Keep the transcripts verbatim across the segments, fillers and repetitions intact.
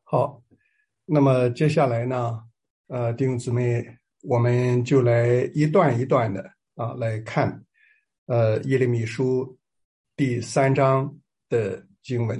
好，那么接下来呢，呃，弟兄姊妹，我们就来一段一段的啊来看，呃，耶利米书第三章的经文。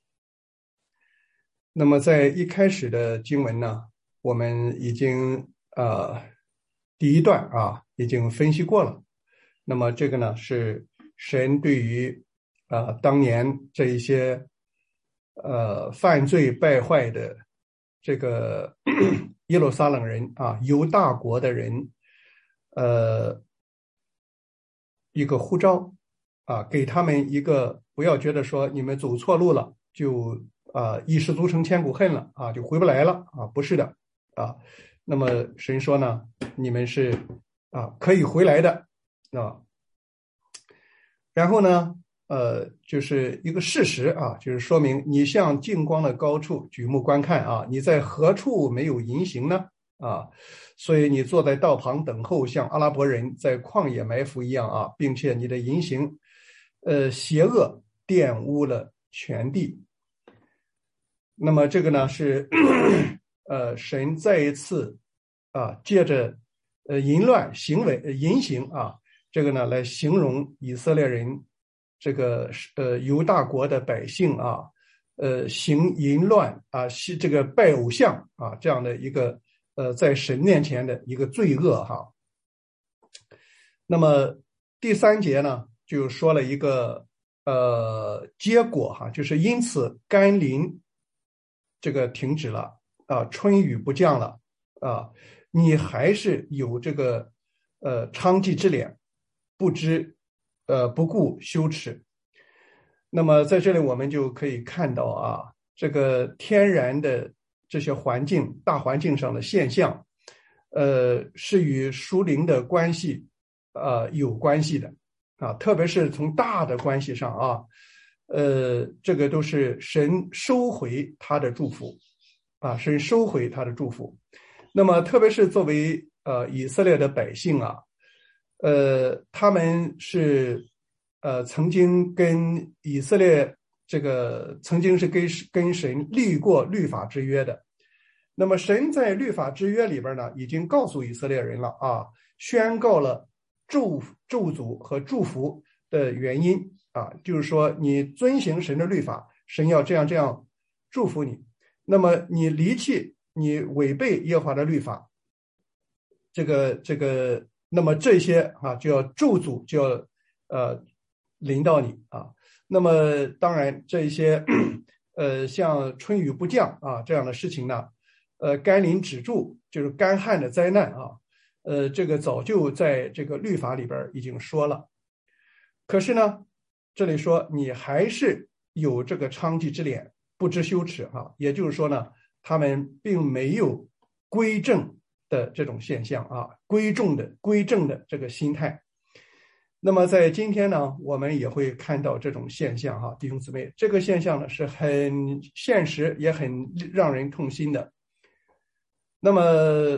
那么在一开始的经文呢，我们已经呃第一段啊已经分析过了。那么这个呢是神对于啊、呃、当年这一些呃犯罪败坏的这个耶路撒冷人啊，犹大国的人，呃，一个呼召啊，给他们一个不要觉得说你们走错路了，就啊一失足成千古恨了啊，就回不来了啊，不是的啊。那么神说呢，你们是啊可以回来的啊。然后呢，呃，就是一个事实啊，就是说明你向近光的高处举目观看啊，你在何处没有隐形呢？啊，所以你坐在道旁等候，像阿拉伯人在旷野埋伏一样啊，并且你的言行，呃，邪恶玷污了全地。那么这个呢是，呃，神再一次啊，借着呃淫乱行为、淫行啊，这个呢来形容以色列人这个呃犹大国的百姓啊，呃行淫乱啊，是这个拜偶像啊这样的一个呃在神面前的一个罪恶哈。那么第三节呢就说了一个呃结果哈，就是因此甘霖这个停止了啊，春雨不降了啊，你还是有这个呃娼妓之脸，不知呃不顾羞耻。那么在这里我们就可以看到啊，这个天然的这些环境大环境上的现象，呃，是与属灵的关系呃有关系的啊，特别是从大的关系上啊，呃，这个都是神收回他的祝福啊，神收回他的祝福。那么特别是作为呃以色列的百姓啊，呃，他们是呃曾经跟以色列这个曾经是跟跟神立过律法之约的。那么神在律法之约里边呢，已经告诉以色列人了啊，宣告了咒咒诅和祝福的原因啊，就是说你遵行神的律法，神要这样这样祝福你。那么你离弃你违背耶和华的律法，这个这个，那么这些啊就要咒诅，就要呃临到你啊。那么当然这些呃像春雨不降啊这样的事情呢，呃甘霖止住就是干旱的灾难啊，呃这个早就在这个律法里边已经说了。可是呢，这里说你还是有这个娼妓之脸，不知羞耻啊，也就是说呢，他们并没有归正的这种现象啊，归正的归正的这个心态。那么在今天呢，我们也会看到这种现象哈，弟兄姊妹，这个现象呢是很现实，也很让人痛心的。那么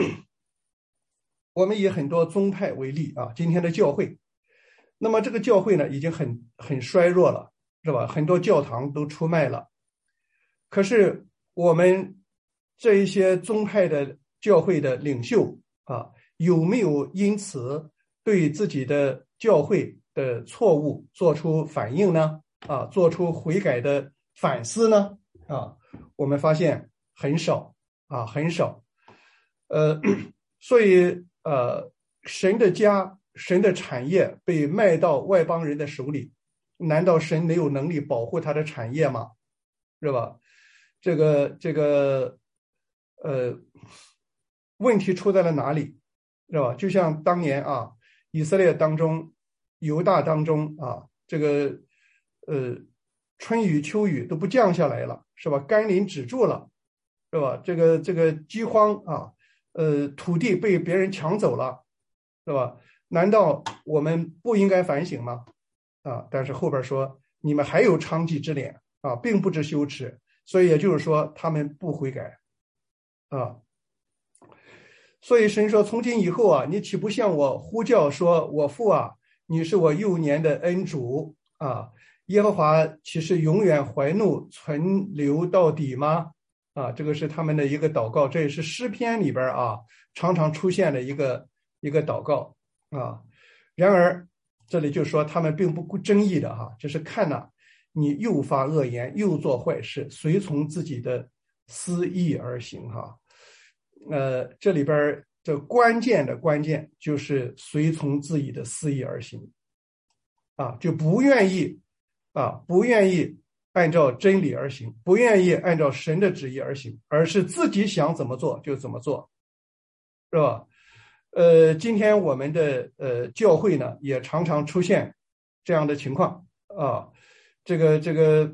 我们以很多宗派为例啊，今天的教会，那么这个教会呢已经很很衰弱了，是吧？很多教堂都出卖了。可是我们这一些宗派的教会的领袖啊，有没有因此对自己的教会的错误做出反应呢？啊，做出悔改的反思呢？啊，我们发现很少啊，很少。呃，所以呃，神的家、神的产业被卖到外邦人的手里，难道神没有能力保护他的产业吗？是吧？这个这个呃，问题出在了哪里？是吧？就像当年啊，以色列当中、犹大当中啊，这个呃春雨秋雨都不降下来了，是吧？甘霖止住了，是吧？这个这个饥荒啊，呃，土地被别人抢走了，是吧？难道我们不应该反省吗？啊！但是后边说你们还有娼妓之脸啊，并不知羞耻，所以也就是说他们不悔改啊。所以神说，从今以后啊，你岂不向我呼叫说，我父啊，你是我幼年的恩主啊？耶和华岂是永远怀怒存留到底吗？ 啊，这个是他们的一个祷告，这也是诗篇里边啊常常出现的一个一个祷告啊。然而这里就说他们并不争议的哈，就是看呐，你又发恶言，又做坏事，随从自己的私意而行哈。呃，这里边这关键的关键就是随从自己的私意而行啊，就不愿意啊，不愿意按照真理而行，不愿意按照神的旨意而行，而是自己想怎么做就怎么做，是吧？呃，今天我们的呃教会呢，也常常出现这样的情况啊。这个这个，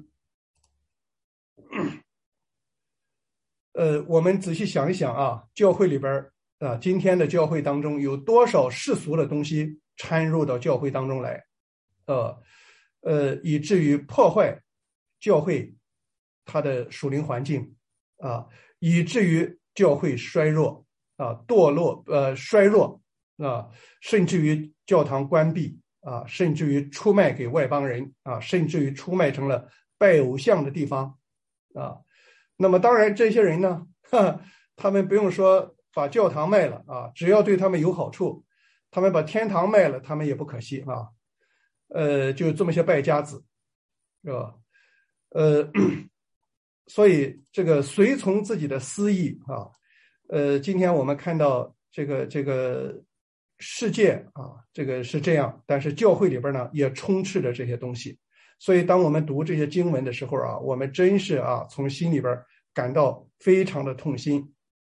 呃，我们仔细想一想啊，教会里边啊，今天的教会当中有多少世俗的东西掺入到教会当中来，呃呃，以至于破坏教会它的属灵环境啊，以至于教会衰弱。啊，堕落，呃，衰弱啊，甚至于教堂关闭啊，甚至于出卖给外邦人啊，甚至于出卖成了拜偶像的地方啊。那么，当然这些人呢，哈，他们不用说把教堂卖了啊，只要对他们有好处，他们把天堂卖了，他们也不可惜啊。呃，就这么些败家子，是吧？呃，所以这个随从自己的私意啊。呃，今天我们看到这个这个世界啊，这个是这样，但是教会里边呢也充斥着这些东西，所以当我们读这些经文的时候啊，我们真是啊从心里边感到非常的痛心。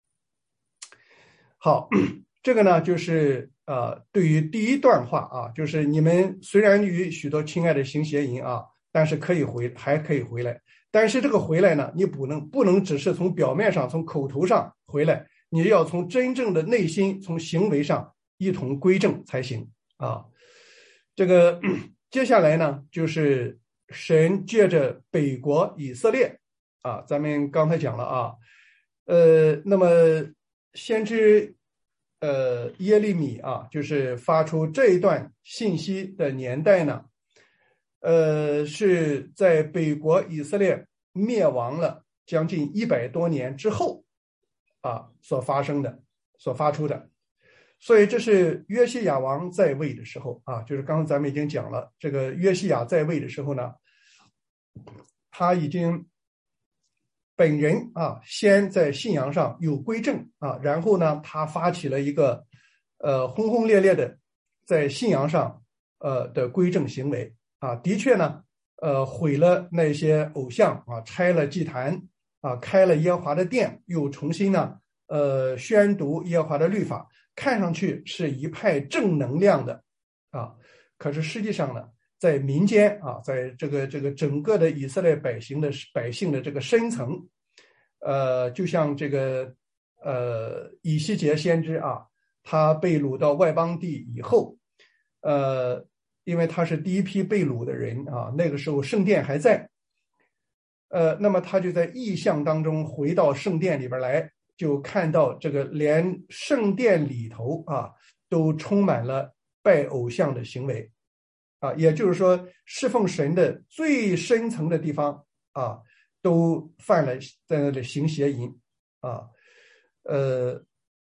好，这个呢就是呃对于第一段话啊，就是你们虽然与许多亲爱的行邪淫啊，但是可以回还可以回来。但是这个回来呢，你不能不能只是从表面上、从口头上回来，你要从真正的内心、从行为上一同归正才行啊。这个接下来呢，就是神借着北国以色列啊，咱们刚才讲了啊，呃，那么先知呃耶利米啊，就是发出这一段信息的年代呢。呃，是在北国以色列灭亡了将近一百多年之后啊所发生的、所发出的，所以这是约西亚王在位的时候啊，就是刚刚咱们已经讲了，这个约西亚在位的时候呢，他已经本人啊先在信仰上有归正啊，然后呢，他发起了一个呃轰轰烈烈的在信仰上呃的归正行为。啊，的确呢，呃，毁了那些偶像啊，拆了祭坛啊，开了耶和华的殿，又重新呢，呃，宣读耶和华的律法，看上去是一派正能量的啊。可是实际上呢，在民间啊，在这个这个整个的以色列百姓的百姓的这个深层，呃，就像这个呃以西结先知啊，他被掳到外邦地以后，呃。因为他是第一批被掳的人啊，那个时候圣殿还在，呃，那么他就在异象当中回到圣殿里边来，就看到这个连圣殿里头啊都充满了拜偶像的行为，啊，也就是说侍奉神的最深层的地方啊，都犯了在那里行邪淫啊，呃。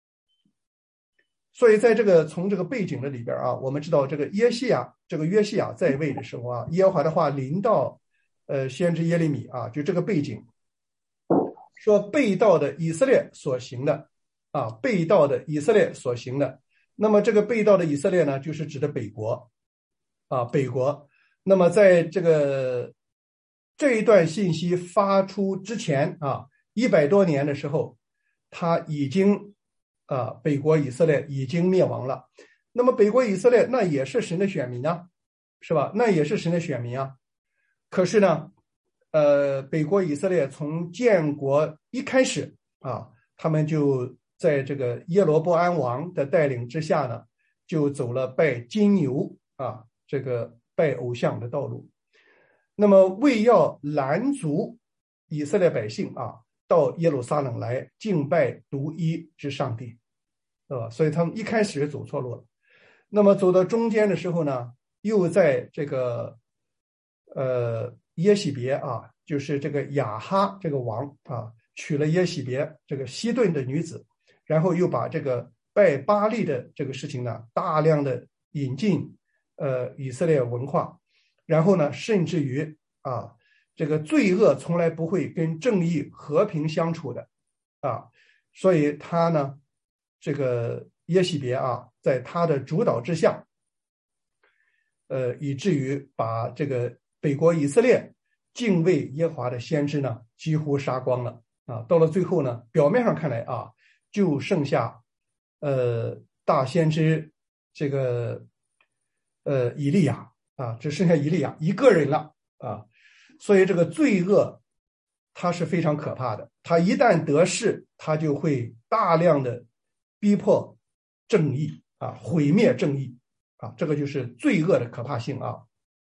所以在这个从这个背景的里边啊，我们知道这个耶西亚这个约西亚在位的时候啊，耶和华的话临到呃先知耶利米啊，就这个背景，说背道的以色列所行的啊，背道的以色列所行的，那么这个背道的以色列呢，就是指的北国啊，北国。那么在这个这一段信息发出之前啊，一百多年的时候，他已经。啊，北国以色列已经灭亡了。那么北国以色列那也是神的选民啊，是吧？那也是神的选民啊。可是呢，呃，北国以色列从建国一开始啊，他们就在这个耶罗波安王的带领之下呢，就走了拜金牛啊，这个拜偶像的道路。那么为要拦阻以色列百姓啊。到耶路撒冷来敬拜独一之上帝，对吧？所以他们一开始走错路了。那么走到中间的时候呢，又在这个呃耶洗别啊，就是这个亚哈这个王啊， 娶了耶洗别这个西顿的女子，然后又把这个拜巴力的这个事情呢，大量的引进呃以色列文化，然后呢，甚至于啊，这个罪恶从来不会跟正义和平相处的啊，所以他呢，这个耶洗别啊，在他的主导之下，呃，以至于把这个北国以色列敬畏耶和华的先知呢，几乎杀光了啊。到了最后呢，表面上看来啊，就剩下呃大先知这个呃以利亚啊，只剩下以利亚一个人了啊。所以这个罪恶它是非常可怕的，它一旦得势，它就会大量的逼迫正义啊，毁灭正义啊，这个就是罪恶的可怕性啊。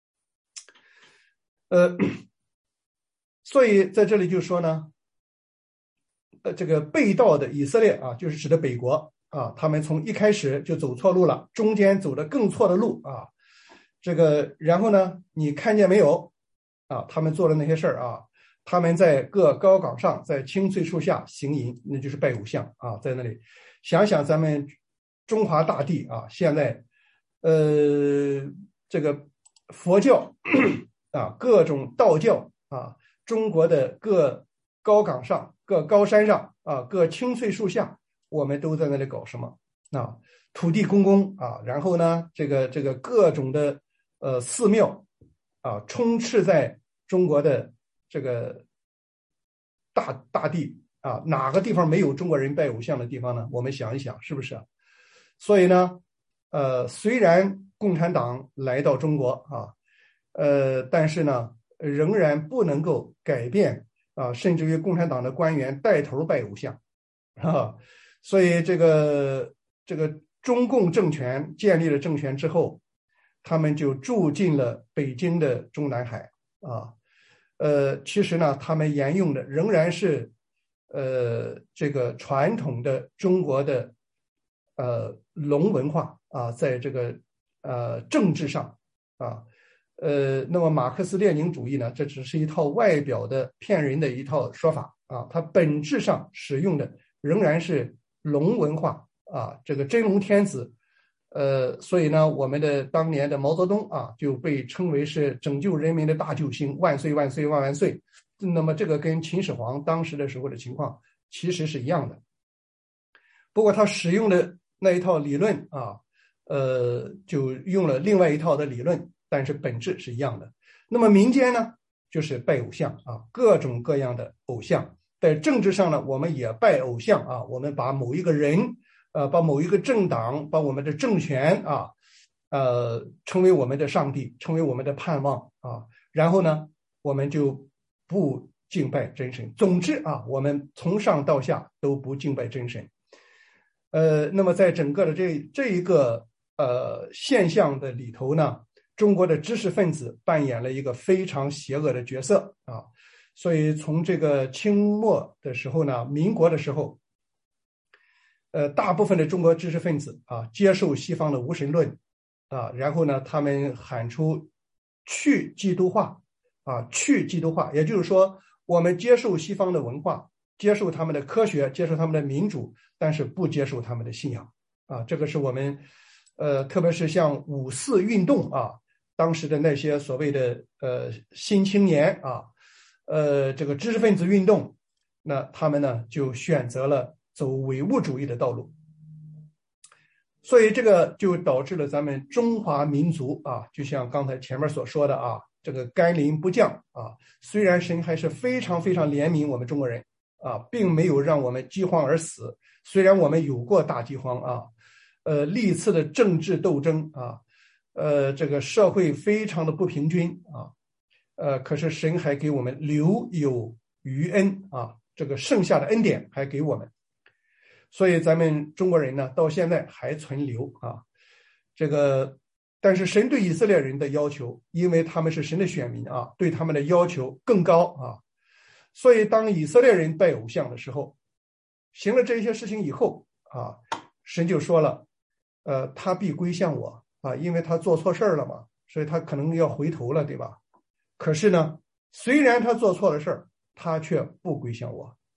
呃，所以在这里就说呢，呃，这个背道的以色列啊，就是指的北国啊，他们从一开始就走错路了，中间走的更错的路啊。这个然后呢，你看见没有啊？他们做的那些事儿啊，他们在各高岗上，在青翠树下行淫，那就是拜偶像啊，在那里想想咱们中华大地啊，现在呃这个佛教啊，各种道教啊，中国的各高岗上、各高山上啊、各青翠树下，我们都在那里搞什么啊？土地公公啊，然后呢，这个这个各种的呃寺庙啊，充斥在中国的这个大大地啊，哪个地方没有中国人拜偶像的地方呢？我们想一想，是不是啊？所以呢，呃，虽然共产党来到中国啊，呃，但是呢，仍然不能够改变啊，甚至于共产党的官员带头拜偶像啊，所以这个这个中共政权建立了政权之后，他们就住进了北京的中南海啊，呃，其实呢，他们沿用的仍然是呃这个传统的中国的呃龙文化啊，在这个呃政治上啊。呃，那么马克思列宁主义呢，这只是一套外表的骗人的一套说法啊，它本质上使用的仍然是龙文化啊，这个真龙天子，呃，所以呢，我们的当年的毛泽东啊，就被称为是拯救人民的大救星，万岁万岁万万岁。那么这个跟秦始皇当时的时候的情况其实是一样的，不过他使用的那一套理论啊，呃，就用了另外一套的理论。但是本质是一样的。那么民间呢，就是拜偶像啊，各种各样的偶像。在政治上呢，我们也拜偶像啊，我们把某一个人，呃，把某一个政党，把我们的政权啊，呃，成为我们的上帝，成为我们的盼望啊。然后呢，我们就不敬拜真神。总之啊，我们从上到下都不敬拜真神。呃，那么在整个的这这一个呃现象的里头呢，中国的知识分子扮演了一个非常邪恶的角色啊，所以从这个清末的时候呢，民国的时候，呃，大部分的中国知识分子啊，接受西方的无神论啊，然后呢，他们喊出去基督化啊，去基督化，也就是说，我们接受西方的文化，接受他们的科学，接受他们的民主，但是不接受他们的信仰啊，这个是我们呃，特别是像五四运动啊。当时的那些所谓的呃新青年啊，呃这个知识分子运动，那他们呢就选择了走唯物主义的道路，所以这个就导致了咱们中华民族啊，就像刚才前面所说的啊，这个甘霖不降啊。虽然神还是非常非常怜悯我们中国人啊，并没有让我们饥荒而死，虽然我们有过大饥荒啊，呃历次的政治斗争啊。呃，这个社会非常的不平均啊，呃，可是神还给我们留有余恩啊，这个剩下的恩典还给我们，所以咱们中国人呢，到现在还存留啊，这个，但是神对以色列人的要求，因为他们是神的选民啊，对他们的要求更高啊，所以当以色列人拜偶像的时候，行了这些事情以后啊，神就说了，呃，他必归向我。啊，因为他做错事儿了嘛，所以他可能要回头了，对吧？可是呢，虽然他做错了事儿，他却不归向我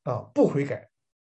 啊，不悔改。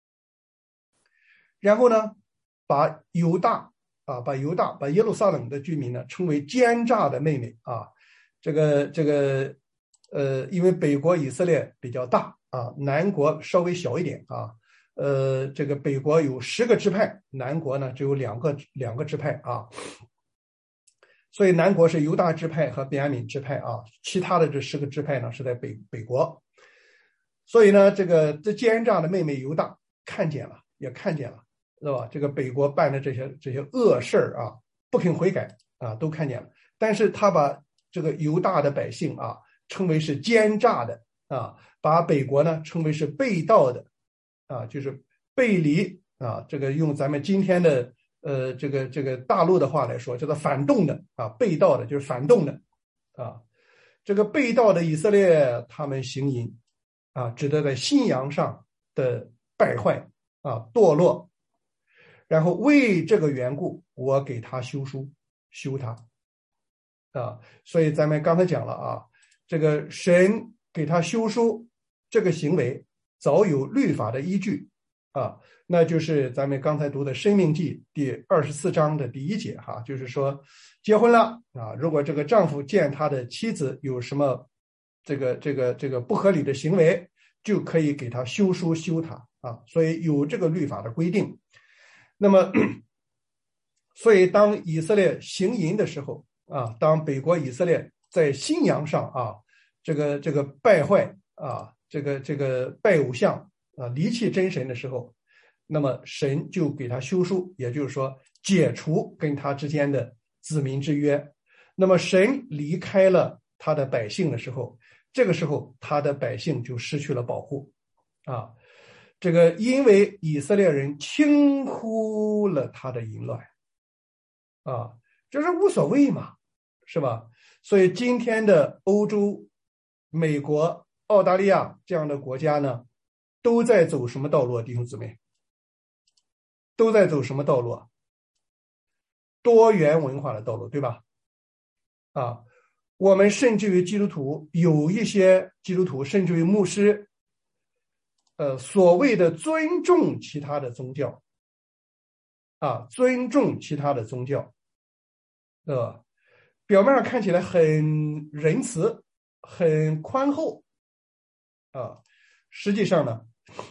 然后呢，把犹大啊，把犹大，把耶路撒冷的居民呢称为奸诈的妹妹啊。这个这个呃，因为北国以色列比较大啊，南国稍微小一点啊。呃，这个北国有十个支派，南国呢只有两个两个支派啊。所以南国是犹大支派和便雅悯支派啊，其他的这十个支派呢是在北北国。所以呢，这个这奸诈的妹妹犹大看见了，也看见了，是吧？这个北国办的这些这些恶事啊，不肯悔改啊，都看见了。但是他把这个犹大的百姓啊称为是奸诈的啊，把北国呢称为是背道的啊，就是背离啊。这个用咱们今天的呃这个这个大陆的话来说，叫做反动的啊，背道的就是反动的啊。这个背道的以色列他们行淫啊，指的在信仰上的败坏啊堕落，然后为这个缘故，我给他修书修他啊。所以咱们刚才讲了啊，这个神给他修书这个行为早有律法的依据啊，那就是咱们刚才读的《申命记》第二十四章的第一节哈，就是说结婚了啊，如果这个丈夫见他的妻子有什么这个这个这个不合理的行为，就可以给他修书修他啊，所以有这个律法的规定。那么，所以当以色列行淫的时候啊，当北国以色列在信仰上啊，这个这个败坏啊，这个这个拜偶像啊，离弃真神的时候，那么神就给他修书，也就是说解除跟他之间的子民之约。那么神离开了他的百姓的时候，这个时候他的百姓就失去了保护啊。这个因为以色列人轻忽了他的淫乱啊，这是无所谓嘛，是吧？所以今天的欧洲、美国、澳大利亚这样的国家呢，都在走什么道路啊？弟兄姊妹，都在走什么道路啊？多元文化的道路，对吧？啊，我们甚至于基督徒，有一些基督徒甚至于牧师，呃，所谓的尊重其他的宗教啊，尊重其他的宗教，呃，表面上看起来很仁慈，很宽厚啊，实际上呢，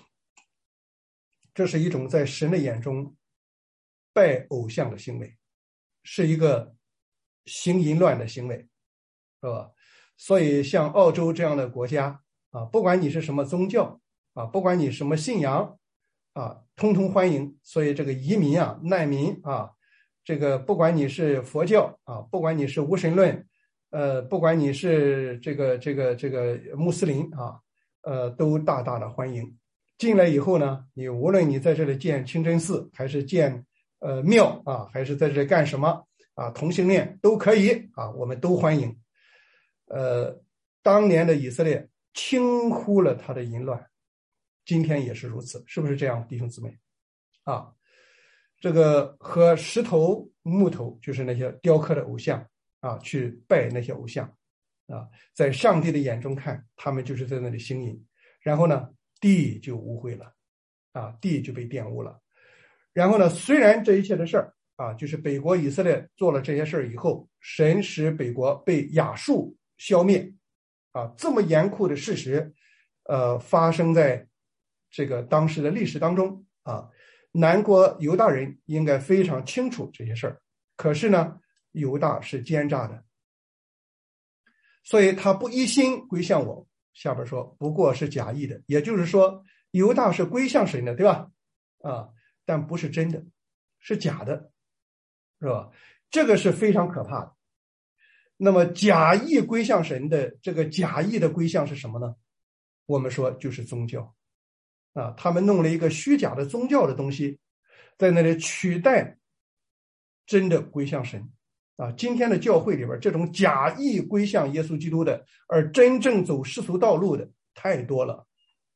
这是一种在神的眼中拜偶像的行为，是一个行淫乱的行为，是吧？所以像澳洲这样的国家啊，不管你是什么宗教啊，不管你什么信仰啊，通通欢迎。所以这个移民啊、难民啊，这个不管你是佛教啊，不管你是无神论，呃，不管你是这个这个这个穆斯林啊，呃，都大大的欢迎。进来以后呢，你无论你在这里建清真寺，还是建呃庙啊，还是在这里干什么啊，同性恋都可以啊，我们都欢迎。呃，当年的以色列轻忽了他的淫乱，今天也是如此，是不是这样，弟兄姊妹？啊，这个和石头、木头，就是那些雕刻的偶像啊，去拜那些偶像啊，在上帝的眼中看，他们就是在那里行淫，然后呢，地就污秽了啊，地就被玷污了。然后呢，虽然这一切的事儿啊，就是北国以色列做了这些事儿以后，神使北国被亚述消灭啊，这么严酷的事实，呃，发生在这个当时的历史当中啊。南国犹大人应该非常清楚这些事儿，可是呢，犹大是奸诈的，所以他不一心归向我。下边说不过是假意的，也就是说犹大是归向神的，对吧？啊，但不是真的，是假的，是吧？这个是非常可怕的。那么假意归向神的这个假意的归向是什么呢？我们说就是宗教啊，他们弄了一个虚假的宗教的东西，在那里取代真的归向神啊。今天的教会里边，这种假意归向耶稣基督的，而真正走世俗道路的太多了。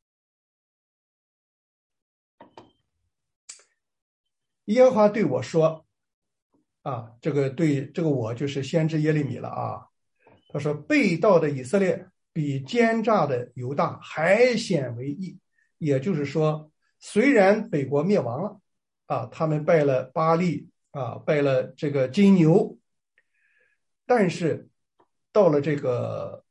耶和华对我说啊，这个对这个我就是先知耶利米了啊。他说，背道的以色列比奸诈的犹大还显为义， 也就是说，虽然北国灭亡了啊，他们拜了巴力啊，拜了这个金牛，但是到了这个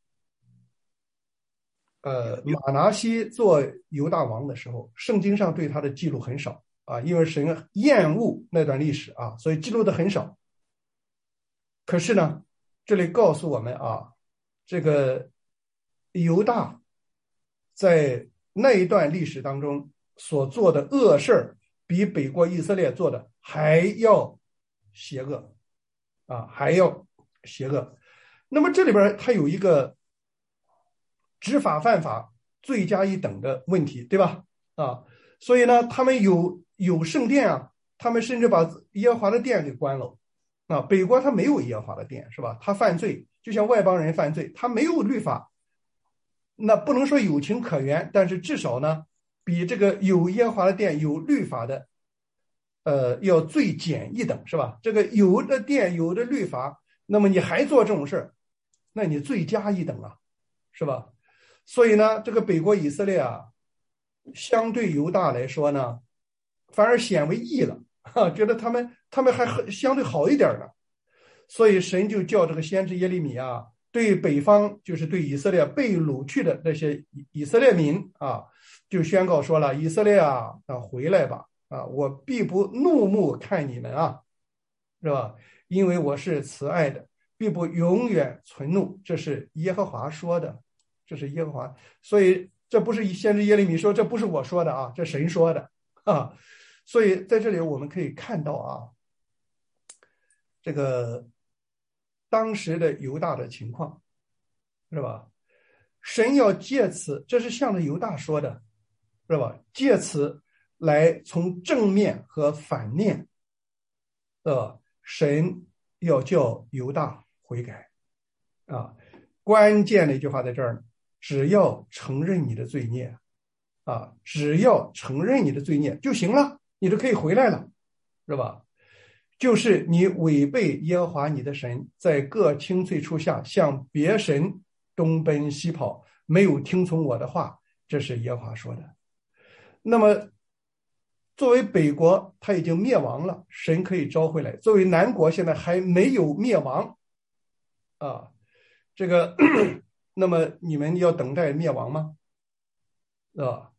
呃马拿西做犹大王的时候，圣经上对他的记录很少啊，因为神厌恶那段历史啊，所以记录的很少。可是呢，这里告诉我们啊，这个犹大在那一段历史当中所做的恶事比北国以色列做的还要邪恶啊，还要邪恶。那么这里边它有一个执法犯法罪加一等的问题，对吧？啊，所以呢，他们有有圣殿啊，他们甚至把耶和华的殿给关了啊。北国他没有耶和华的殿，是吧？他犯罪就像外邦人犯罪，他没有律法，那不能说有情可原，但是至少呢，比这个有耶和华的殿有律法的，呃，要罪减一等，是吧？这个有的殿有的律法，那么你还做这种事儿，那你罪加一等啊，是吧？所以呢，这个北国以色列啊，相对犹大来说呢，反而显为义了，哈，觉得他们他们还相对好一点呢。所以神就叫这个先知耶利米啊，对北方就是对以色列被掳去的那些以色列民啊，就宣告说了：以色列啊，啊回来吧，啊，我必不怒目看你们啊，是吧？因为我是慈爱的，必不永远存怒。这是耶和华说的，这是耶和华。所以这不是先知耶利米说，这不是我说的啊，这神说的啊。所以在这里我们可以看到啊，这个当时的犹大的情况，是吧？神要借此，这是向着犹大说的，是吧？借此来从正面和反面的神要叫犹大悔改啊。关键的一句话在这儿呢，只要承认你的罪孽啊，只要承认你的罪孽就行了，你就可以回来了，是吧？就是你违背耶和华你的神，在各青翠处下向别神东奔西跑，没有听从我的话，这是耶和华说的。那么作为北国他已经灭亡了，神可以召回来。作为南国现在还没有灭亡啊，这个那么你们要等待灭亡吗？啊，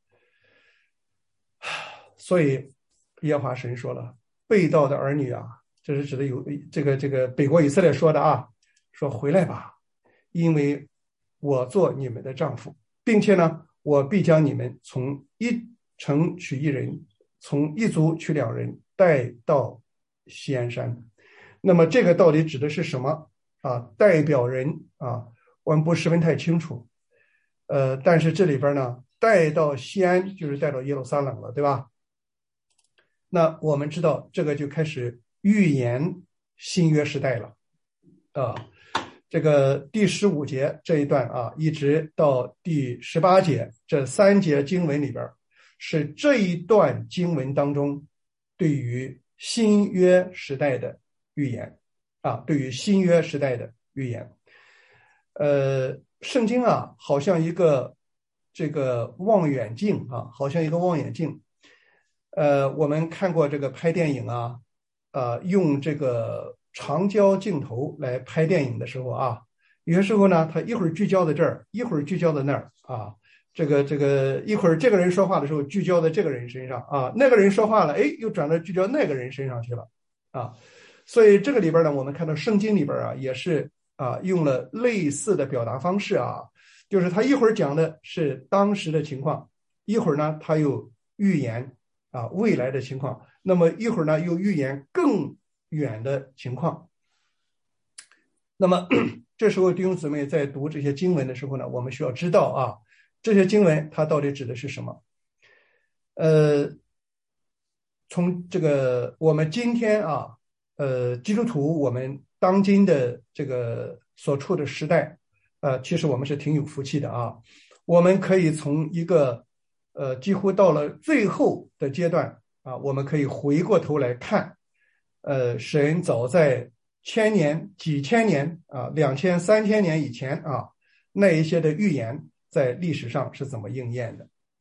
所以耶和华神说了，被盗的儿女啊，这是指的有这个这个北国以色列说的啊，说回来吧，因为我做你们的丈夫，并且呢，我必将你们从一城取一人，从一族取两人，带到锡安山。那么这个到底指的是什么啊？代表人啊，我们不十分太清楚。呃，但是这里边呢，带到锡安就是带到耶路撒冷了，对吧？那我们知道这个就开始预言新约时代了啊。这个第十五节这一段啊，一直到第十八节这三节经文里边，是这一段经文当中对于新约时代的预言啊，对于新约时代的预言。呃，圣经啊，好像一个这个望远镜啊，好像一个望远镜。呃，我们看过这个拍电影啊，呃，用这个长焦镜头来拍电影的时候啊，有些时候呢，他一会儿聚焦在这儿，一会儿聚焦在那儿啊，这个这个一会儿这个人说话的时候聚焦在这个人身上啊，那个人说话了，哎，又转到聚焦那个人身上去了啊，所以这个里边呢，我们看到圣经里边啊，也是啊，用了类似的表达方式啊，就是他一会儿讲的是当时的情况，一会儿呢，他又预言啊，未来的情况，那么一会儿呢又预言更远的情况。那么这时候弟兄姊妹在读这些经文的时候呢，我们需要知道啊，这些经文它到底指的是什么？呃，从这个我们今天啊，呃，基督徒我们当今的这个所处的时代，呃，其实我们是挺有福气的啊，我们可以从一个呃，几乎到了最后的阶段啊，我们可以回过头来看，呃，神早在千年、几千年啊、两千、三千年以前啊，那一些的预言在历史上是怎么应验的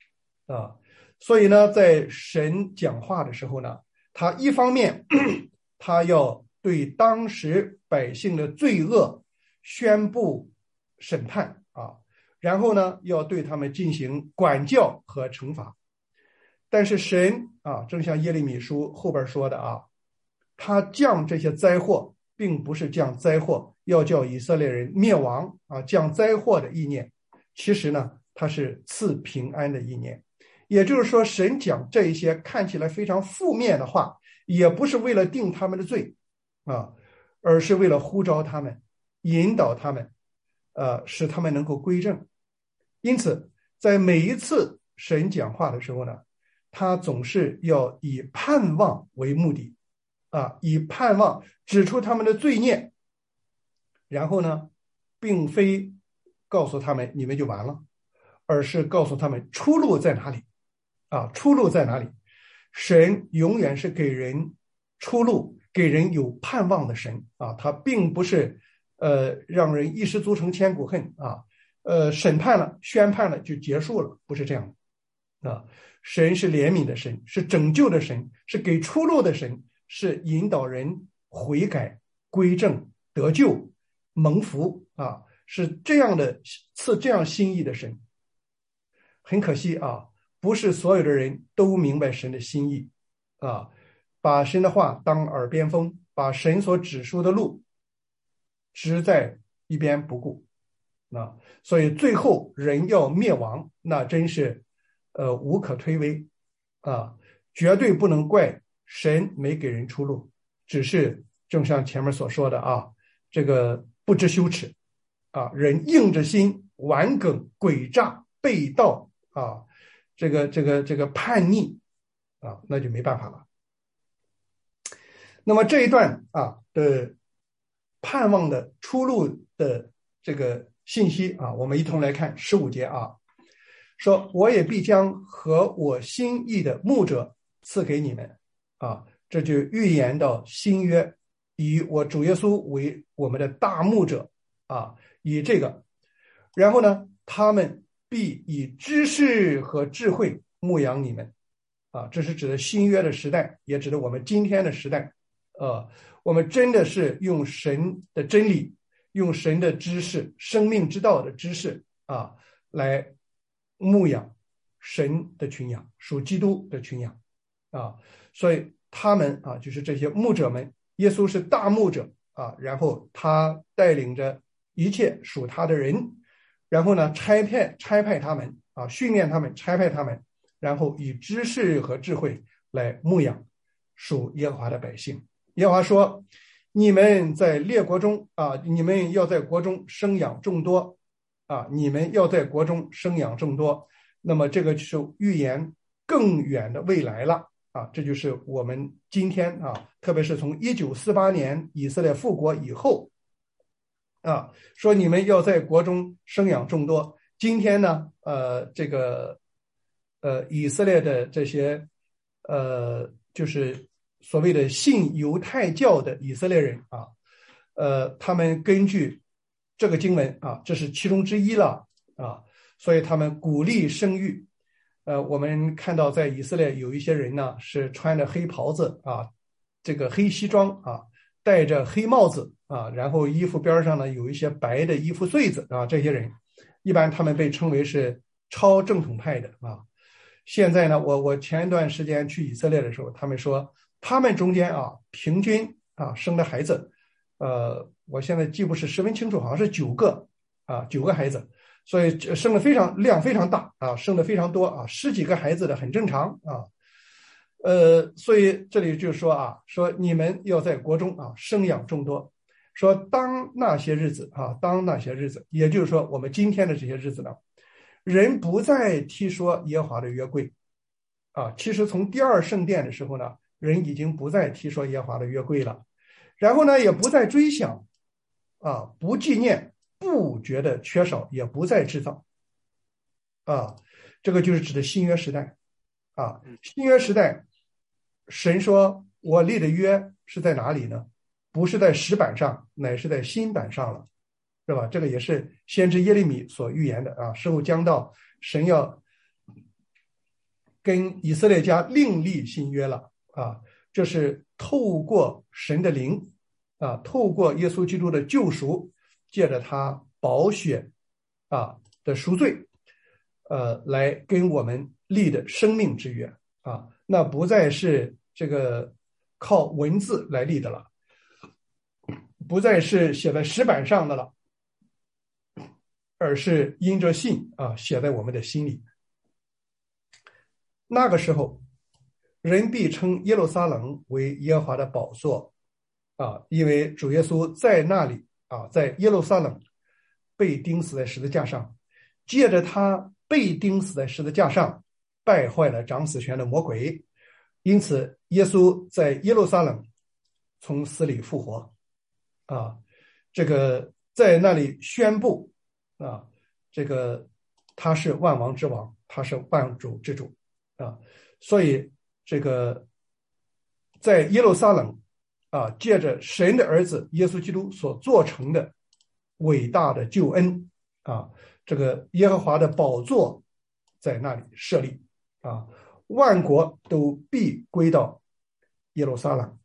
啊。所以呢，在神讲话的时候呢，他一方面他要对当时百姓的罪恶宣布审判啊，然后呢，要对他们进行管教和惩罚。但是神啊，正像耶利米书后边说的啊，他降这些灾祸，并不是降灾祸要叫以色列人灭亡啊，降灾祸的意念，其实呢，他是赐平安的意念。也就是说，神讲这一些看起来非常负面的话，也不是为了定他们的罪啊，而是为了呼召他们，引导他们，呃，使他们能够归正。因此，在每一次神讲话的时候呢，他总是要以盼望为目的啊，以盼望指出他们的罪孽，然后呢，并非告诉他们你们就完了，而是告诉他们出路在哪里啊，出路在哪里？神永远是给人出路，给人有盼望的神啊，他并不是呃让人一失足成千古恨啊，呃审判了宣判了就结束了，不是这样的啊。神是怜悯的神，是拯救的神，是给出路的神，是引导人悔改归正得救蒙福啊，是这样的赐这样心意的神。很可惜啊，不是所有的人都明白神的心意啊，把神的话当耳边风，把神所指出的路只在一边不顾啊，所以最后人要灭亡，那真是呃无可推诿啊，绝对不能怪神没给人出路，只是正像前面所说的啊，这个不知羞耻啊，人硬着心顽梗诡诈背道啊，这个这个这个叛逆啊，那就没办法了。那么这一段啊的盼望的出路的这个信息啊，我们一同来看十五节啊，说我也必将合我心意的牧者赐给你们啊，这就预言到新约，以我主耶稣为我们的大牧者啊，以这个，然后呢，他们必以知识和智慧牧养你们啊，这是指的新约的时代，也指的我们今天的时代。呃，我们真的是用神的真理，用神的知识，生命之道的知识啊，来牧养神的群羊，属基督的群羊啊。所以他们啊，就是这些牧者们，耶稣是大牧者啊，然后他带领着一切属他的人，然后呢，差派差派他们啊，训练他们，差派他们，然后以知识和智慧来牧养属耶和华的百姓。耶和华说，你们在列国中啊，你们要在国中生养众多啊，你们要在国中生养众多。那么这个就是预言更远的未来了啊，这就是我们今天啊，特别是从一九四八年以色列复国以后啊，说你们要在国中生养众多。今天呢，呃，这个呃以色列的这些呃就是所谓的信犹太教的以色列人啊，呃，他们根据这个经文啊，这是其中之一了啊，所以他们鼓励生育。呃，我们看到在以色列有一些人呢是穿着黑袍子啊，这个黑西装啊，戴着黑帽子啊，然后衣服边上呢有一些白的衣服穗子啊，这些人一般他们被称为是超正统派的啊。现在呢，我我前一段时间去以色列的时候，他们说他们中间啊，平均啊生的孩子，呃，我现在记不是十分清楚，好像是九个啊，九个孩子，所以生的非常量非常大啊，生的非常多啊，十几个孩子的很正常啊，呃，所以这里就说啊，说你们要在国中啊生养众多，说当那些日子啊，当那些日子，也就是说我们今天的这些日子呢，人不再提说耶和华的约柜啊，其实从第二圣殿的时候呢，人已经不再提说耶和华的约柜了，然后呢，也不再追想啊，不纪念，不觉得缺少，也不再制造啊，这个就是指的新约时代啊，新约时代，神说我立的约是在哪里呢？不是在石板上，乃是在新板上了，是吧？这个也是先知耶利米所预言的啊，时候将到，神要跟以色列家另立新约了啊，这是透过神的灵啊，透过耶稣基督的救赎，借着他宝血啊的赎罪，呃，来跟我们立的生命之约啊，那不再是这个靠文字来立的了，不再是写在石板上的了，而是因着信啊写在我们的心里。那个时候，人必称耶路撒冷为耶和华的宝座啊，因为主耶稣在那里啊，在耶路撒冷被钉死在十字架上，借着他被钉死在十字架上，败坏了掌死权的魔鬼，因此耶稣在耶路撒冷从死里复活啊，这个在那里宣布啊，这个他是万王之王，他是万主之主啊，所以这个在耶路撒冷啊，借着神的儿子耶稣基督所做成的伟大的救恩啊，这个耶和华的宝座在那里设立啊，万国都必归到耶路撒冷，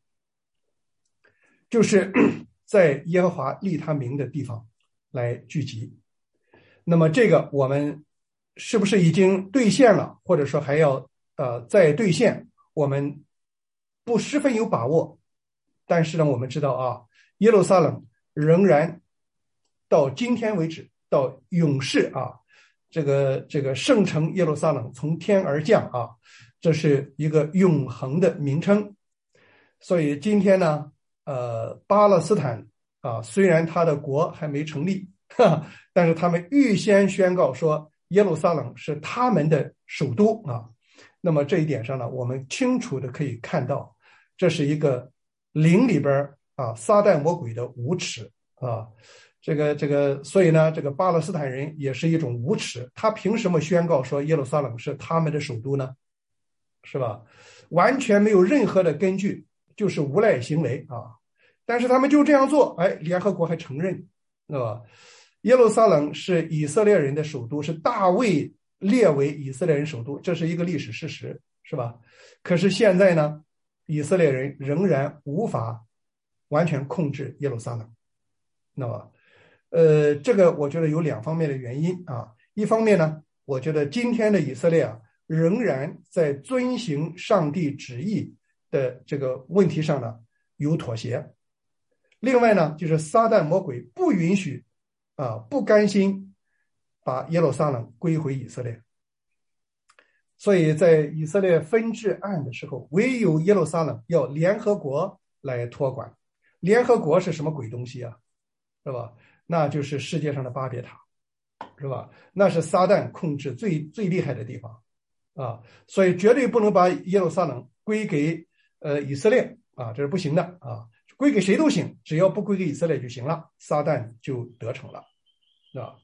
就是在耶和华立他名的地方来聚集。那么这个我们是不是已经兑现了，或者说还要呃再兑现，我们不十分有把握，但是呢我们知道啊，耶路撒冷仍然到今天为止，到永世啊，这个这个圣城耶路撒冷从天而降啊，这是一个永恒的名称。所以今天呢呃巴勒斯坦啊，虽然他的国还没成立，哈，但是他们预先宣告说耶路撒冷是他们的首都啊。那么这一点上呢，我们清楚的可以看到，这是一个灵里边啊撒旦魔鬼的无耻啊。这个这个，所以呢，这个巴勒斯坦人也是一种无耻，他凭什么宣告说耶路撒冷是他们的首都呢？是吧？完全没有任何的根据，就是无赖行为啊。但是他们就这样做，哎，联合国还承认，是吧？耶路撒冷是以色列人的首都，是大卫列为以色列人首都，这是一个历史事实，是吧？可是现在呢，以色列人仍然无法完全控制耶路撒冷。那么，呃，这个我觉得有两方面的原因啊。一方面呢，我觉得今天的以色列啊，仍然在遵行上帝旨意的这个问题上呢有妥协。另外呢，就是撒旦魔鬼不允许啊，不甘心把耶路撒冷归回以色列，所以在以色列分治案的时候，唯有耶路撒冷要联合国来托管。联合国是什么鬼东西啊？是吧？那就是世界上的巴别塔，是吧？那是撒旦控制最最厉害的地方啊，所以绝对不能把耶路撒冷归给呃以色列啊，这是不行的啊。归给谁都行，只要不归给以色列就行了，撒旦就得逞了，啊。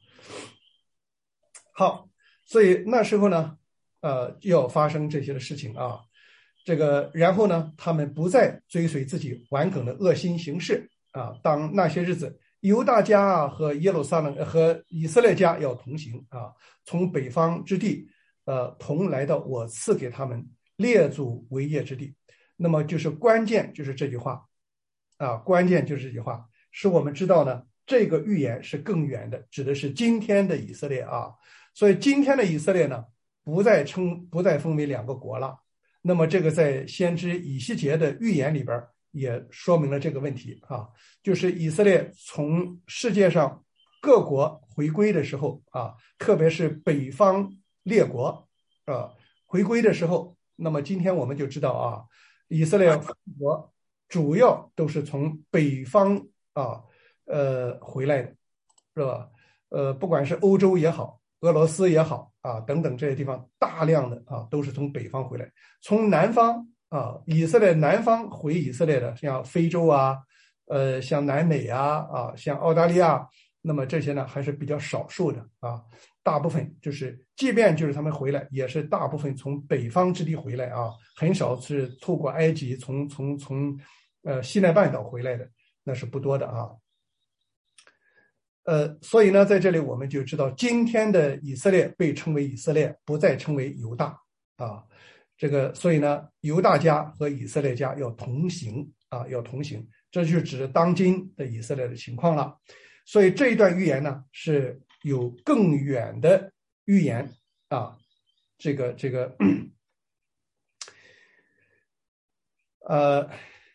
好，所以那时候呢，呃，要发生这些的事情啊，这个然后呢，他们不再追随自己顽梗的恶心行事啊。当那些日子，犹大家和耶路撒冷和以色列家要同行啊，从北方之地，呃，同来到我赐给他们列祖为业之地。那么就是关键就是这句话。啊，关键就是这句话，使我们知道呢，这个预言是更远的，指的是今天的以色列啊。所以今天的以色列呢，不再称不再分为两个国了。那么这个在先知以西结的预言里边也说明了这个问题啊，就是以色列从世界上各国回归的时候啊，特别是北方列国啊回归的时候，那么今天我们就知道啊，以色列国主要都是从北方啊，呃回来的，是吧？呃，不管是欧洲也好，俄罗斯也好啊，等等这些地方，大量的啊都是从北方回来。从南方啊，以色列南方回以色列的，像非洲啊，呃，像南美啊，啊，像澳大利亚，那么这些呢还是比较少数的啊。大部分就是，即便就是他们回来，也是大部分从北方之地回来啊，很少是透过埃及从从从。呃，西奈半岛回来的那是不多的啊。呃，所以呢，在这里我们就知道，今天的以色列被称为以色列，不再称为犹大啊。这个所以呢，犹大家和以色列家要同行啊，要同行，这就指当今的以色列的情况了。所以这一段预言呢，是有更远的预言啊。这个这个呃，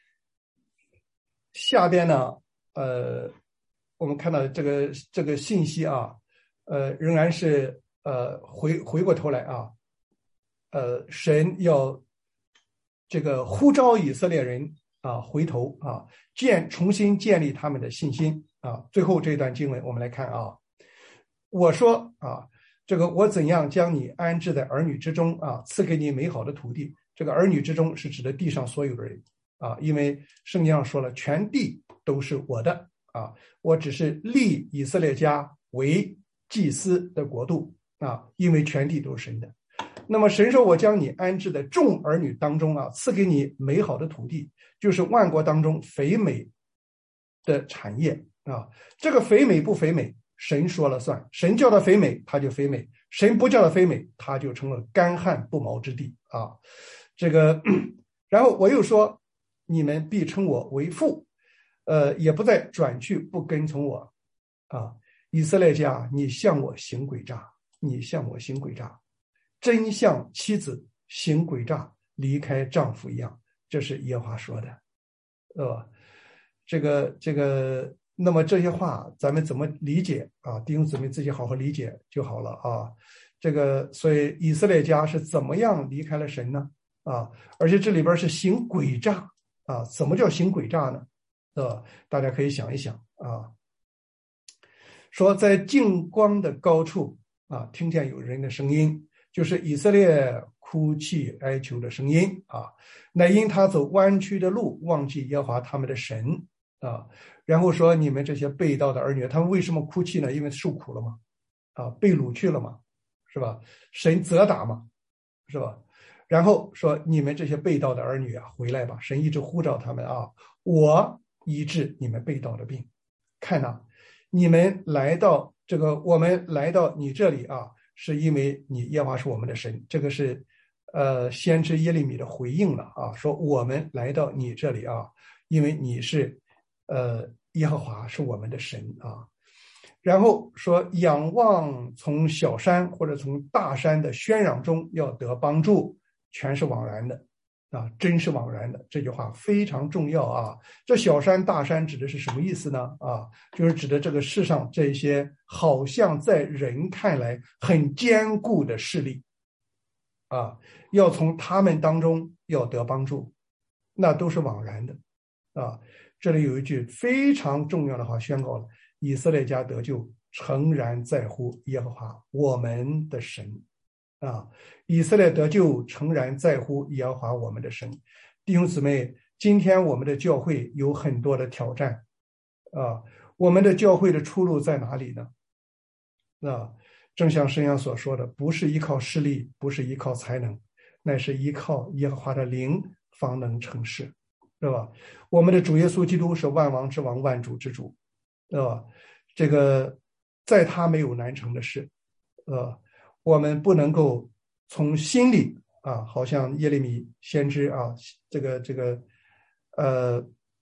下边呢，呃，我们看到这个这个信息啊，呃，仍然是呃回回过头来啊。呃，神要这个呼召以色列人啊回头啊，建重新建立他们的信心啊。最后这段经文我们来看啊，我说啊，这个我怎样将你安置在儿女之中啊，赐给你美好的土地。这个儿女之中是指的地上所有的人啊，因为圣经上说了，全地都是我的啊，我只是立以色列家为祭司的国度啊，因为全地都是神的。那么神说，我将你安置在众儿女当中啊，赐给你美好的土地，就是万国当中肥美的产业啊。这个肥美不肥美，神说了算，神叫它肥美，它就肥美；神不叫它肥美，它就成了干旱不毛之地啊。这个，然后我又说，你们必称我为父，呃，也不再转去不跟从我啊。以色列家，你向我行诡诈，你向我行诡诈。真像妻子行诡诈离开丈夫一样，这是耶和华说的，呃，这个这个，那么这些话咱们怎么理解啊？弟兄姊妹自己好好理解就好了啊。这个，所以以色列家是怎么样离开了神呢？啊，而且这里边是行诡诈啊，怎么叫行诡诈呢？呃，大家可以想一想啊。说在净光的高处啊，听见有人的声音。就是以色列哭泣哀求的声音啊，乃因他走弯曲的路，忘记耶和华他们的神啊。然后说你们这些背道的儿女，他们为什么哭泣呢？因为受苦了嘛，啊，被掳去了嘛，是吧？神责打嘛，是吧？然后说你们这些背道的儿女啊，回来吧！神一直呼召他们啊，我医治你们背道的病。看呐、啊，你们来到这个，我们来到你这里啊。是因为你耶和华是我们的神，这个是呃先知耶利米的回应了啊，说我们来到你这里啊，因为你是呃耶和华是我们的神啊。然后说仰望从小山或者从大山的喧嚷中要得帮助，全是枉然的啊，真是枉然的。这句话非常重要啊。这小山大山指的是什么意思呢？啊，就是指的这个世上这些好像在人看来很坚固的势力啊，要从他们当中要得帮助，那都是枉然的啊。这里有一句非常重要的话宣告了：以色列家得救，诚然在乎耶和华我们的神。啊，以色列得救，诚然在乎耶和华我们的神。弟兄姊妹，今天我们的教会有很多的挑战啊，我们的教会的出路在哪里呢？啊，正像圣经所说的，不是依靠势力，不是依靠才能，乃是依靠耶和华的灵方能成事，是吧？我们的主耶稣基督是万王之王，万主之主，是吧？这个在他没有难成的事，呃。我们不能够从心里啊，好像耶利米先知啊，这个这个呃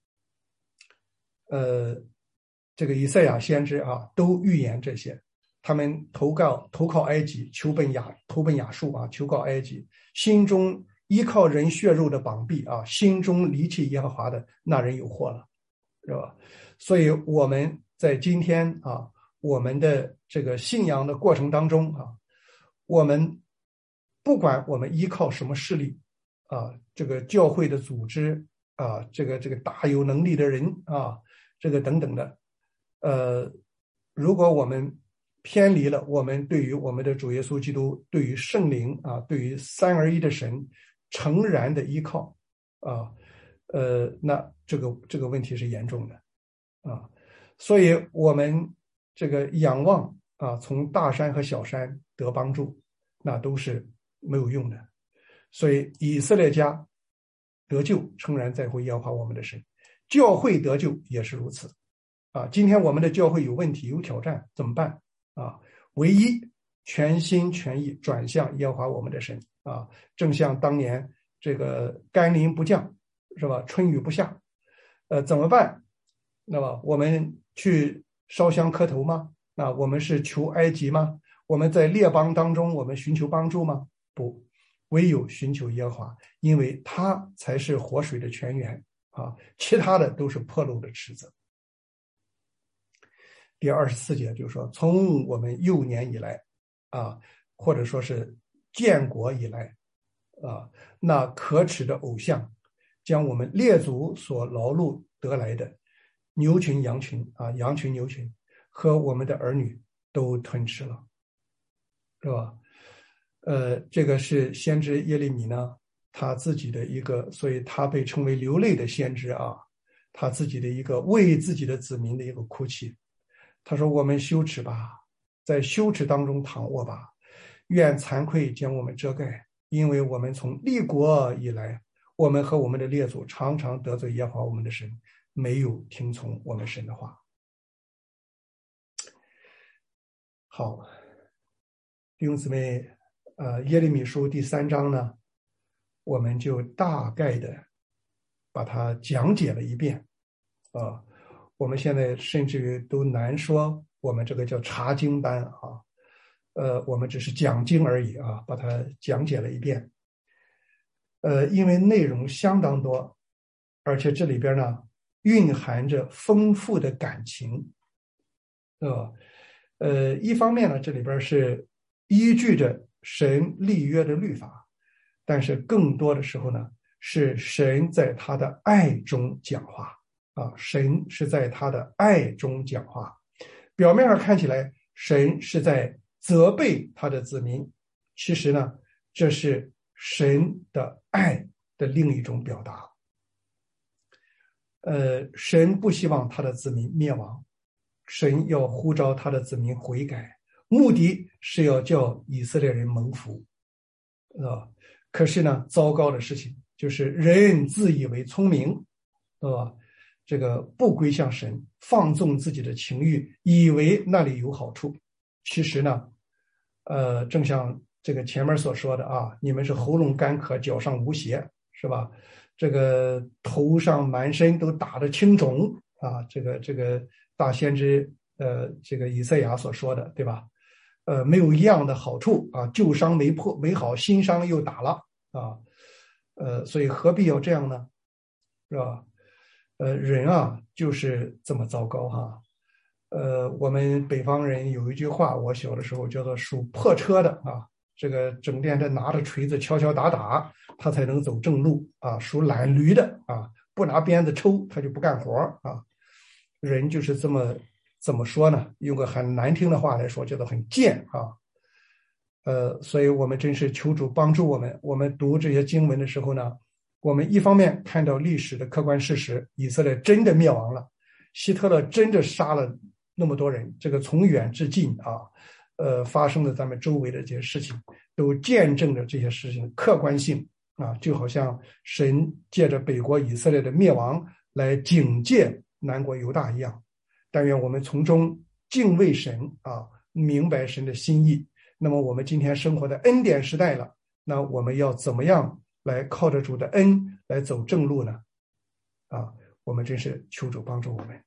呃这个以赛亚先知啊，都预言这些。他们投靠投靠埃及，求奔亚投奔亚述啊，求告埃及，心中依靠人血肉的膀臂啊，心中离弃耶和华的那人有祸了，是吧？所以我们在今天啊，我们的这个信仰的过程当中啊。我们不管我们依靠什么势力啊，这个教会的组织啊，这个这个大有能力的人啊，这个等等的，呃，如果我们偏离了我们对于我们的主耶稣基督、对于圣灵啊、对于三而一的神诚然的依靠啊，呃，那这个这个问题是严重的啊，所以我们这个仰望啊，从大山和小山得帮助。那都是没有用的，所以以色列家得救，诚然在乎耶和华我们的神；教会得救也是如此啊。今天我们的教会有问题、有挑战，怎么办啊？唯一全心全意转向耶和华我们的神啊，正像当年这个甘霖不降，是吧？春雨不下，呃，怎么办？那么我们去烧香磕头吗？那我们是求埃及吗？我们在列邦当中，我们寻求帮助吗？不，唯有寻求耶和华，因为他才是活水的泉源啊，其他的都是破漏的池子。第二十四节就是说，从我们幼年以来啊，或者说是建国以来啊，那可耻的偶像将我们列祖所劳碌得来的牛群羊群啊，羊群牛群和我们的儿女都吞吃了，是吧？呃，这个是先知耶利米呢，他自己的一个，所以他被称为流泪的先知啊，他自己的一个为自己的子民的一个哭泣。他说：“我们羞耻吧，在羞耻当中躺卧吧，愿惭愧将我们遮盖，因为我们从立国以来，我们和我们的列祖常常得罪耶和华我们的神，没有听从我们神的话。”好，弟兄姊妹，呃，耶利米书第三章呢，我们就大概的把它讲解了一遍啊。我们现在甚至于都难说我们这个叫查经班啊，呃，我们只是讲经而已啊，把它讲解了一遍。呃，因为内容相当多，而且这里边呢蕴含着丰富的感情，呃，呃，一方面呢，这里边是依据着神立约的律法，但是更多的时候呢，是神在他的爱中讲话。啊，神是在他的爱中讲话，表面上看起来神是在责备他的子民，其实呢，这是神的爱的另一种表达。呃，神不希望他的子民灭亡，神要呼召他的子民悔改，目的是要叫以色列人蒙福。啊，可是呢，糟糕的事情就是人自以为聪明，啊。这个不归向神，放纵自己的情欲，以为那里有好处。其实呢，呃，正像这个前面所说的啊，你们是喉咙干渴，脚上无鞋，是吧？这个头上满身都打着青肿啊，这个这个大先知呃，这个以赛亚所说的，对吧？呃，没有一样的好处啊，旧伤没破没好，新伤又打了啊，呃，所以何必要这样呢？是吧？呃，人啊，就是这么糟糕哈。呃，我们北方人有一句话，我小的时候叫做属破车的啊，这个整天的拿着锤子敲敲打打，他才能走正路啊。属懒驴的啊，不拿鞭子抽，他就不干活啊。人就是这么怎么说呢？用个很难听的话来说，叫做很贱啊。呃，所以我们真是求主帮助我们。我们读这些经文的时候呢，我们一方面看到历史的客观事实，以色列真的灭亡了，希特勒真的杀了那么多人，这个从远至近啊，呃，发生的咱们周围的这些事情，都见证着这些事情的客观性啊，就好像神借着北国以色列的灭亡来警戒南国犹大一样。但愿我们从中敬畏神啊，明白神的心意。那么我们今天生活的恩典时代了，那我们要怎么样来靠着主的恩来走正路呢？啊，我们真是求主帮助我们。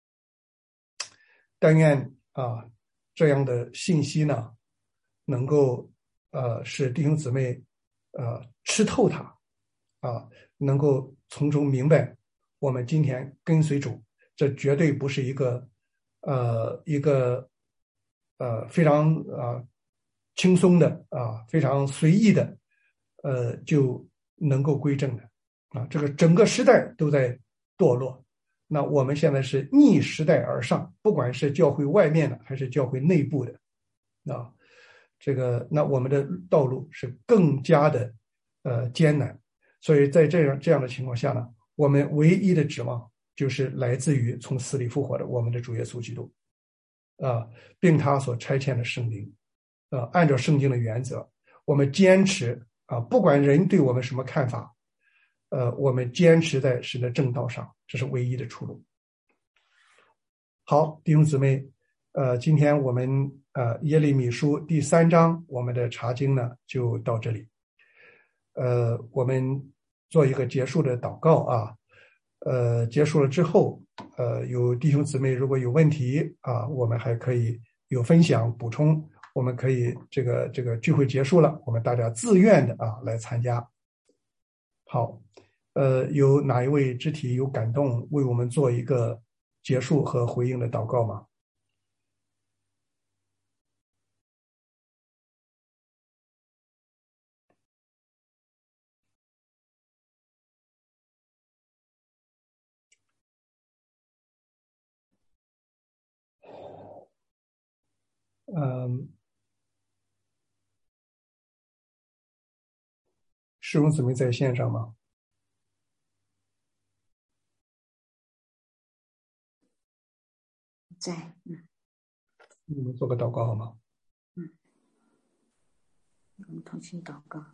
但愿啊，这样的信息呢，能够呃使弟兄姊妹呃吃透它啊，能够从中明白，我们今天跟随主，这绝对不是一个呃一个呃非常啊、呃、轻松的啊非常随意的呃就能够归正的啊，这个整个时代都在堕落。那我们现在是逆时代而上，不管是教会外面的还是教会内部的，啊，这个那我们的道路是更加的呃艰难，所以在这样这样的情况下呢，我们唯一的指望就是来自于从死里复活的我们的主耶稣基督，啊，并他所差遣的圣灵，啊，按照圣经的原则，我们坚持啊，不管人对我们什么看法。呃，我们坚持在神的正道上，这是唯一的出路。好，弟兄姊妹，呃，今天我们呃耶利米书第三章我们的查经呢就到这里。 呃，我们做一个结束的祷告啊。呃，结束了之后，呃，有弟兄姊妹如果有问题啊，我们还可以有分享补充，我们可以这个这个聚会结束了，我们大家自愿的啊来参加。好，呃，有哪一位肢体有感动，为我们做一个结束和回应的祷告吗？嗯，师兄姊妹在线上吗？ 在，嗯， 你们做个祷告好吗？ 嗯，我们同心祷告。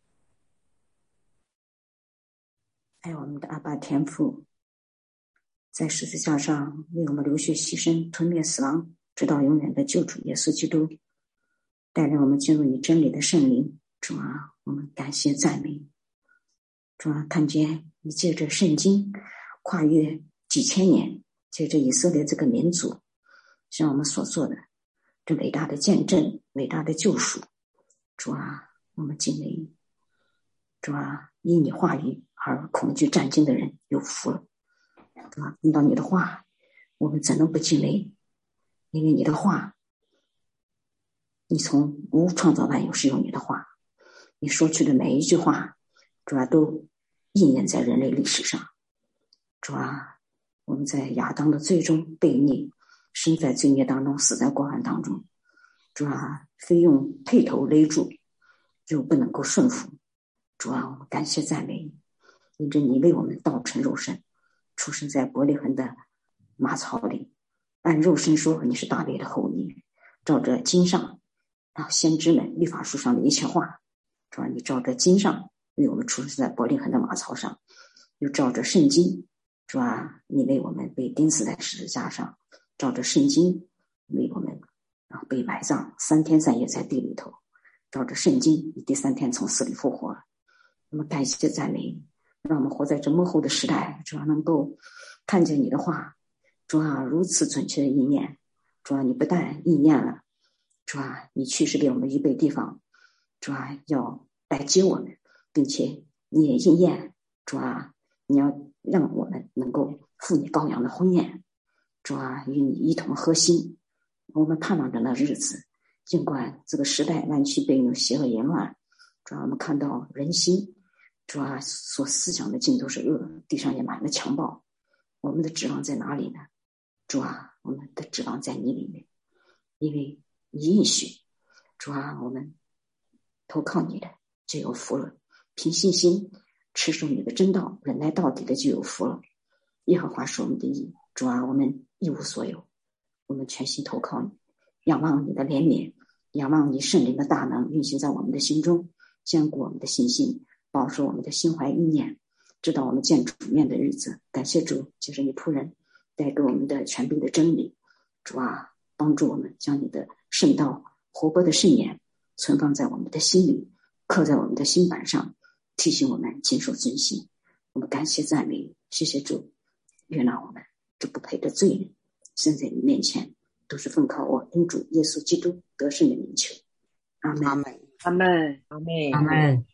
爱我们的阿爸天父，在十字架上为我们流血牺牲，吞灭死亡，直到永远的救主耶稣基督，带领我们进入你真理的圣灵。主啊，我们感谢赞美。主啊，看见你借着圣经跨越几千年，借着以色列这个民族向我们所做的这伟大的见证，伟大的救赎。主啊，我们敬畏你。主啊，因你话语而恐惧战惊的人有福了。主啊，听到你的话，我们怎能不敬畏？因为你的话，你从无创造万有是用你的话，你说出的每一句话，主啊，都应验在人类历史上。主啊，我们在亚当的罪中悖逆，生在罪孽当中，死在过犯当中。主啊，非用辔头勒住，就不能够顺服。主啊，我们感谢赞美你，因着你为我们道成肉身，出生在伯利恒的马槽里，按肉身说你是大卫的后裔，照着经上啊先知们律法书上的一切话，主啊，你照着经上为我们出生在伯利恒的马槽上，又照着圣经，主啊，你为我们被钉死在十字架上，照着圣经为我们啊被埋葬三天三夜在地里头，照着圣经你第三天从死里复活。那么感谢赞美你，让我们活在这幕后的时代，主要能够看见你的话，主啊如此准确的意念。主啊，你不但意念了，主啊，你确实给我们预备地方，主啊要来接我们，并且你也应验，主啊，你要让我们能够赴你羔羊的婚宴，主啊，与你一同喝心。我们盼望着那日子，尽管这个时代弯曲悖扭，邪恶淫乱，主啊，我们看到人心，主啊，所思想的尽都是恶，地上也满了强暴。我们的指望在哪里呢？主啊，我们的指望在你里面，因为你应许，主啊，我们投靠你的就有福了，凭信心持守你的真道，忍耐到底的就有福了。耶和华是我们的义，主啊，我们一无所有，我们全心投靠你，仰望你的怜悯，仰望你圣灵的大能运行在我们的心中，坚固我们的信心，保守我们的心怀意念，直到我们见主面的日子。感谢主，借着你仆人带给我们的全备的真理，主啊，帮助我们将你的圣道活泼的圣言存放在我们的心里，刻在我们的心板上，提醒我们谨守遵行。我们感谢赞美，谢谢主，悦纳我们这不配的罪人，现在你面前都是奉靠我恩主耶稣基督得胜的名求。阿门， 阿门，阿门，阿门， 阿门。